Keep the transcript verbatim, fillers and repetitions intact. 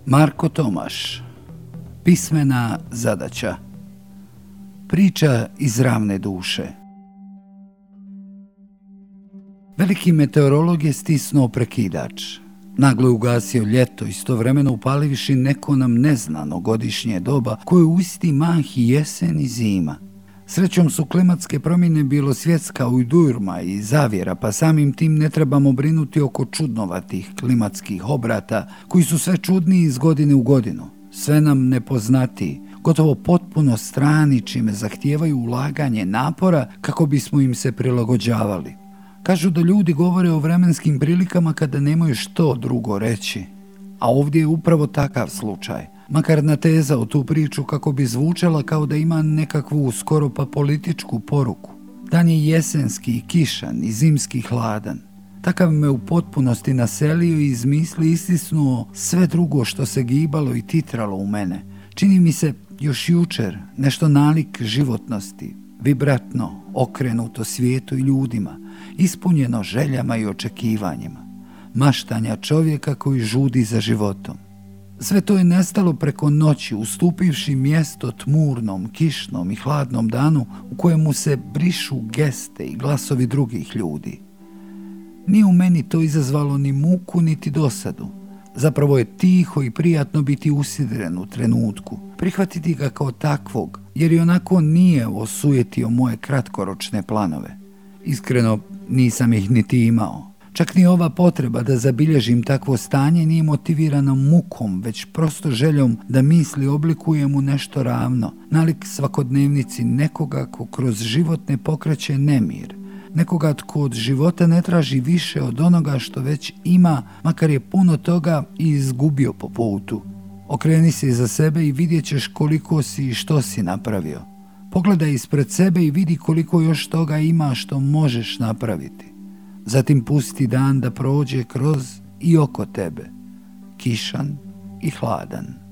Marko Tomaš. Pismena zadaća. Priča iz ravne duše. Veliki meteorolog je stisnuo prekidač. Naglo je ugasio ljeto, istovremeno upalivši neko nam neznano godišnje doba koje u isti mah i jesen i zima. Srećom su klimatske promjene bilo svjetska ujdurma i zavjera, pa samim tim ne trebamo brinuti oko čudnovatih klimatskih obrata koji su sve čudniji iz godine u godinu. Sve nam nepoznatiji, gotovo potpuno strani, čime zahtijevaju ulaganje napora kako bismo im se prilagođavali. Kažu da ljudi govore o vremenskim prilikama kada nemaju što drugo reći, a ovdje je upravo takav slučaj. Makar natezao tu priču kako bi zvučala kao da ima nekakvu skoro pa političku poruku. Dan je jesenski i kišan i zimski hladan. Takav me u potpunosti naselio i iz misli istisnuo sve drugo što se gibalo i titralo u mene. Čini mi se još jučer nešto nalik životnosti, vibratno, okrenuto svijetu i ljudima, ispunjeno željama i očekivanjima, maštanja čovjeka koji žudi za životom. Sve to je nestalo preko noći, ustupivši mjesto tmurnom, kišnom i hladnom danu u kojemu se brišu geste i glasovi drugih ljudi. Nije u meni to izazvalo ni muku niti dosadu. Zapravo je tiho i prijatno biti usidren u trenutku, prihvatiti ga kao takvog, jer i onako nije osujetio moje kratkoročne planove. Iskreno, nisam ih niti imao. Čak ni ova potreba da zabilježim takvo stanje nije motivirana mukom, već prosto željom da misli oblikujem u nešto ravno, nalik svakodnevnici nekoga ko kroz život ne pokreće nemir, nekoga tko od života ne traži više od onoga što već ima, makar je puno toga i izgubio po putu. Okreni se iza sebe i vidjet ćeš koliko si i što si napravio. Pogledaj ispred sebe i vidi koliko još toga ima što možeš napraviti. Zatim pusti dan da prođe kroz i oko tebe, kišan i hladan.